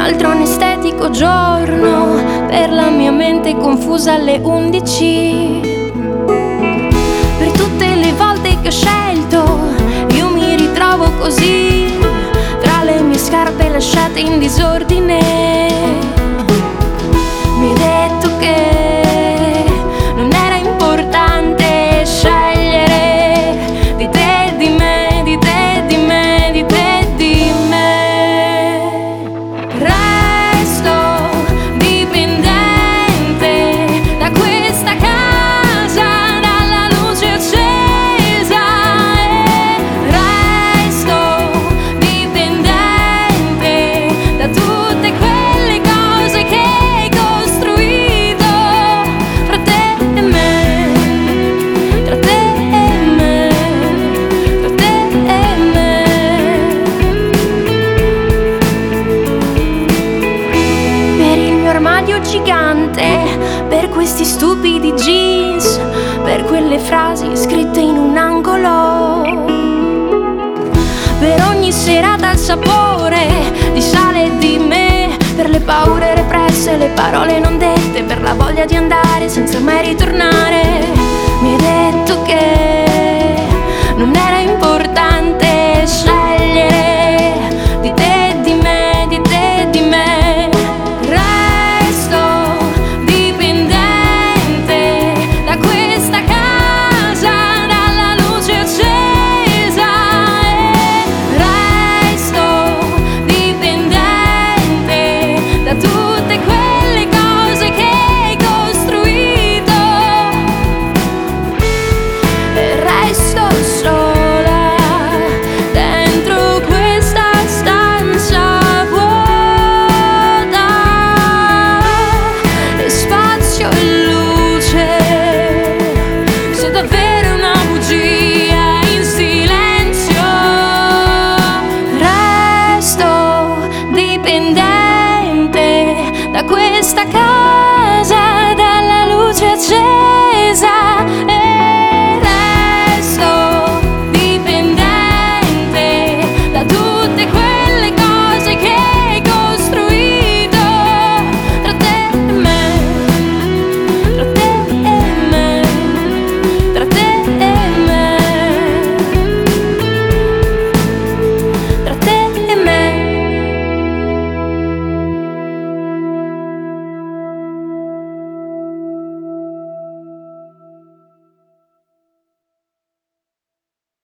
altro anestetico giorno per la mia mente confusa alle 11. Per tutte le volte che ho scelto, io mi ritrovo così, tra le mie scarpe lasciate in disordine. Mi hai detto che non era importante scegliere di te, di me, di te, di me, di te, di me. Resto dipendente da questa casa, dalla luce accesa, e resto dipendente da tutte quelle cose che hai costruito fra te e me, tra te e me, tra te e me. Per il mio armadio gigante, per questi stupidi jeans, per quelle frasi scritte in un angolo, per ogni serata al sapore di sale e di me, per le paure represse, le parole non dette, per la voglia di andare senza mai ritornare. Mi hai detto che non era importante scegliere di te, di me, di te, di me. Resto dipendente da questa casa, dalla luce accesa, e resto dipendente da tutte quelle cose che hai costruito, e resto sola dentro questa stanza vuota, e spazio e luce, se davvero una bugia in silenzio. Resto dipendente da questa casa,